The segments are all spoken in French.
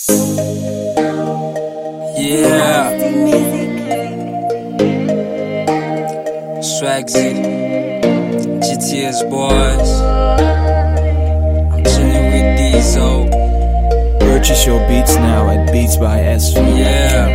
Yeah. Swagsy, GTS boys. I'm chilling with Diesel. Purchase your beats now at Beats by SV. Yeah.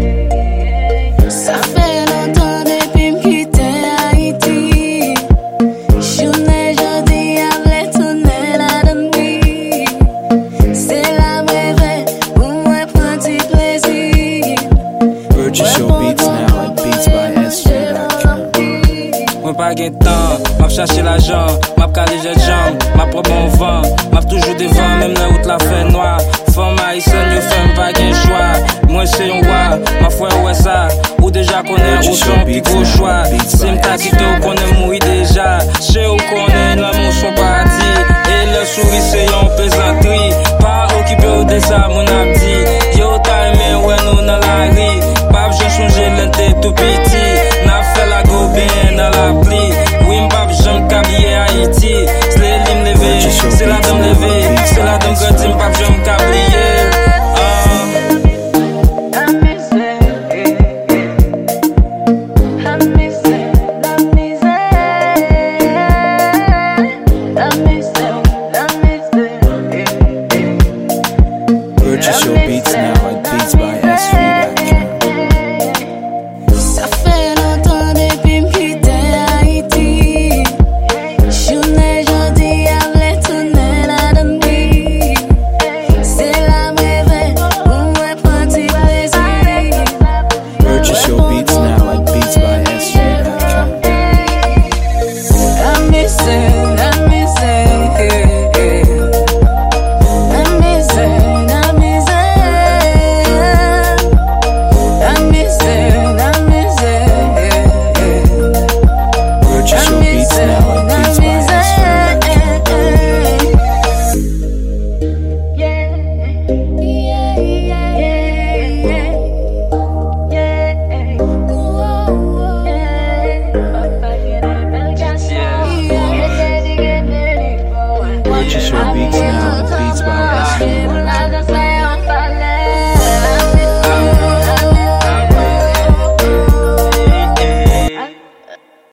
Ça fait longtemps depuis m'quitter Haïti. Journée jeudi avec tourner la nuit. C'est la brève pour moi prendre du plaisir. Purchase your beats now at beatsbysv.com. Moi pas gain temps, m'a chercher l'argent, m'a calé jet jambes, m'a propre bon vent, m'a toujours devant même la route la fait noire. Femme haïtienne, yo femme pas gain choix. Moi c'est un roi, ma foi ouais ça. Ou déjà connaît où son plus gros choix. C'est m'ta dit ou connaît mourir déjà. Chez ou connaît l'amour son paradis. Et le souris c'est yon plaisanterie. Pas occupé ou de ça mon abdi. Yo ta aimé ouais nous dans la rue. Pap j'ai changé l'intérêt tout petit. N'a fait la go bien dans la pluie. Oui m'pap j'aime cabiller Haïti. C'est les limes levées, c'est la dame levée. C'est la dame que dit m'pap j'aime cabiller. Purchase your beats now